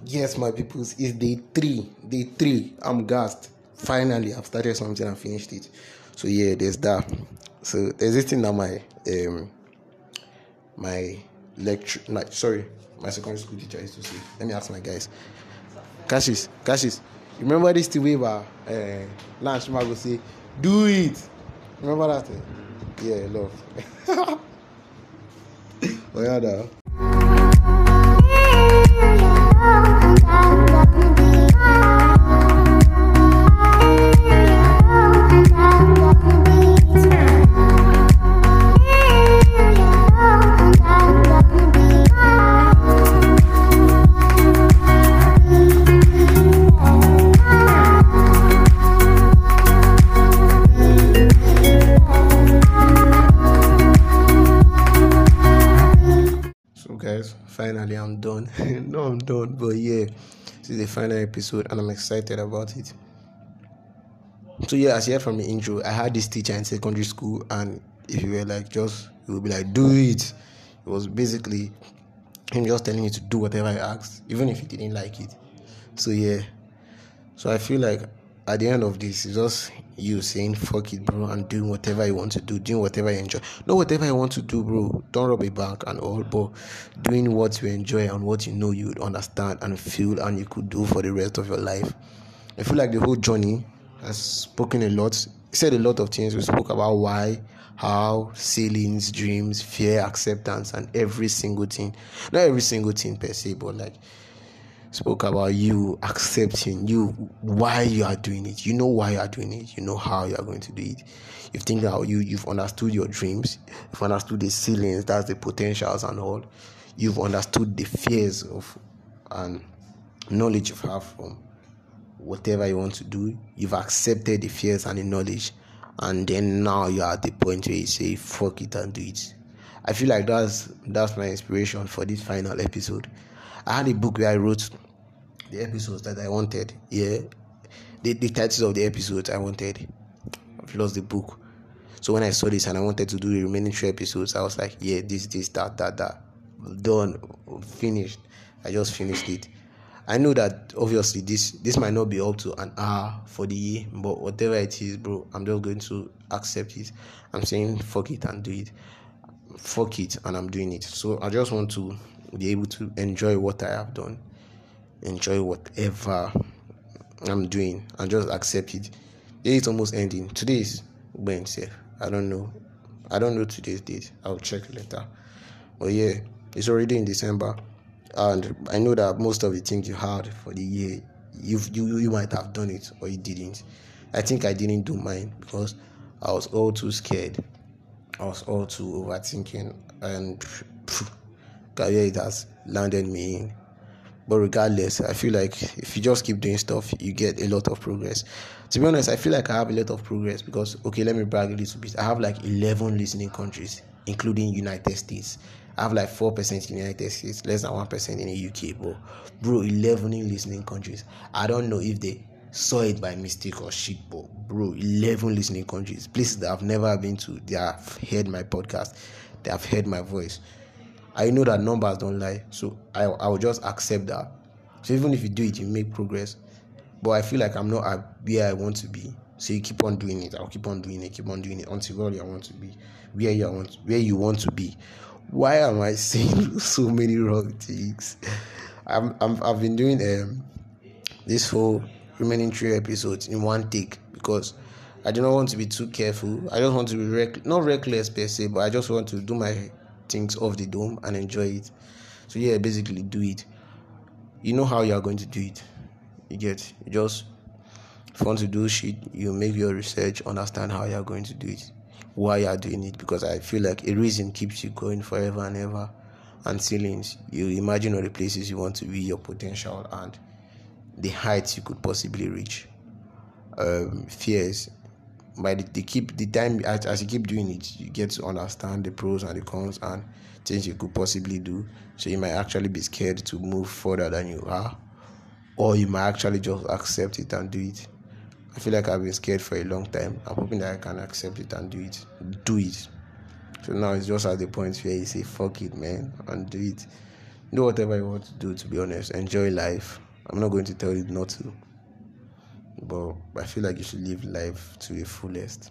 Yes, my peoples, it's day three. Day three. I'm gassed. Finally, I've started something and finished it. So yeah, there's that. So there's this thing that my lecture, like sorry, my secondary school teacher used to say. Let me ask my guys. Cassius, you remember this thing where Lance Mago say, do it. Remember that thing? Yeah, love. Oh yeah, though. Guys, finally I'm done. No, I'm done, but yeah, this is the final episode and I'm excited about it. So yeah, as you heard from the intro, I had this teacher in secondary school, and if you were like he would be like, do it. It was basically him just telling you to do whatever I asked, even if you didn't like it. So yeah, so I feel like at the end of this, it's just you saying fuck it, bro, and doing whatever you want to do, doing whatever you enjoy. Not whatever you want to do, bro. Don't rob a bank and all, but doing what you enjoy and what you know you would understand and feel and you could do for the rest of your life. I feel like the whole journey has spoken a lot. He said a lot of things. We spoke about why, how, ceilings, dreams, fear, acceptance, and every single thing. Not every single thing per se, but like spoke about you accepting why you are doing it. You know why you are doing it. You know how you are going to do it. You think that you've understood your dreams. You've understood the ceilings, that's the potentials and all. You've understood the fears of and knowledge you have from whatever you want to do. You've accepted the fears and the knowledge, and then now you're at the point where you say fuck it and do it. I feel like that's my inspiration for this final episode. I had a book where I wrote the episodes that I wanted. Yeah, the titles of the episodes I wanted. I've lost the book. So when I saw this and I wanted to do the remaining 3 episodes, I was like, yeah, this, that. Done, finished. I just finished it. I know that obviously this might not be up to an hour for the year, but whatever it is, bro, I'm just going to accept it. I'm saying fuck it and do it. Fuck it and I'm doing it. So I just want to be able to enjoy what I have done, enjoy whatever I'm doing, and just accept it. It's almost ending. Today is Wednesday. I don't know today's date. I'll check later. But yeah, it's already in December, and I know that most of the things you had for the year, you might have done it or you didn't. I think I didn't do mine because I was all too scared. I was all too overthinking, and career it has landed me in. But regardless, I feel like if you just keep doing stuff, you get a lot of progress. To be honest, I feel like I have a lot of progress because, okay, let me brag a little bit. I have like 11 listening countries, including United States. I have like 4% in the United States, less than 1% in the UK, bro, 11 listening countries. I don't know if they saw it by mistake or shit, but bro, 11 listening countries, places that I've never been to. They have heard my podcast, they have heard my voice. I know that numbers don't lie, so I will just accept that. So even if you do it, you make progress. But I feel like I'm not at where I want to be. So you keep on doing it. I'll keep on doing it until where I want to be, where you want to be. Why am I saying so many wrong things? I've been doing this whole remaining 3 episodes in one take because I do not want to be too careful. I just want to be not reckless per se, but I just want to do my things off the dome and enjoy it. So yeah, basically do it. You know how you are going to do it. You just, if you want to do shit, you make your research, understand how you are going to do it, why you are doing it, because I feel like a reason keeps you going forever and ever. And ceilings, you imagine all the places you want to be, your potential and the heights you could possibly reach. Fears, by the time as you keep doing it, you get to understand the pros and the cons and things you could possibly do. So you might actually be scared to move further than you are, or you might actually just accept it and do it. I feel like I've been scared for a long time. I'm hoping that I can accept it and do it. So now it's just at the point where you say fuck it, man, and do it. Do whatever you want to do, to be honest. Enjoy life. I'm not going to tell you not to. But I feel like you should live life to the fullest.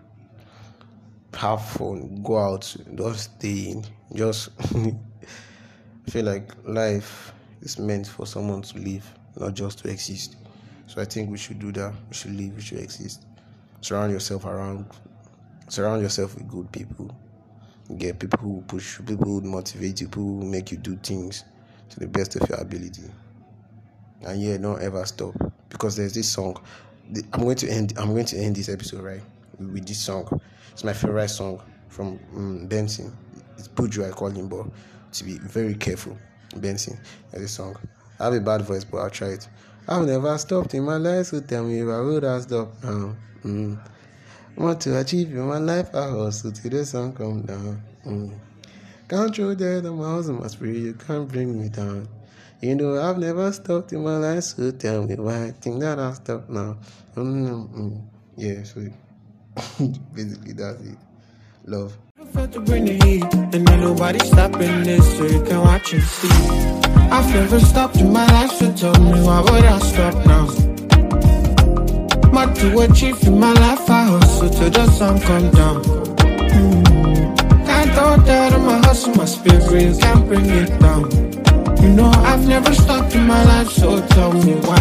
Have fun. Go out. Don't stay in. Just I feel like life is meant for someone to live, not just to exist. So I think we should do that. We should live. We should exist. Surround yourself with good people. Get people who push, people who motivate you, people who make you do things to the best of your ability. And yeah, don't ever stop, because there's this song. I'm going to end this episode right with this song. It's my favorite song from Benson. It's Buju, I call him, but to be very careful, Benson. There's this song. I have a bad voice, but I'll try it. I've never stopped in my life, so tell me if I would have stopped now. Want to achieve in my life, I hustle till the sun come down. Can't throw dead on my house and my spirit, you can't bring me down. You know I've never stopped in my life, so tell me why I think that I'll stop now. Yeah, so basically that's it. Love. I felt to bring the heat, and ain't nobody stopping this, so you can watch and see. I've never stopped in my life, so tell me why would I stop now? What to achieve in my life, I hustle till the sun come down. Can't throw that on my hustle, my spirit, you can't bring it down. You know I've never stopped in my life, so tell me why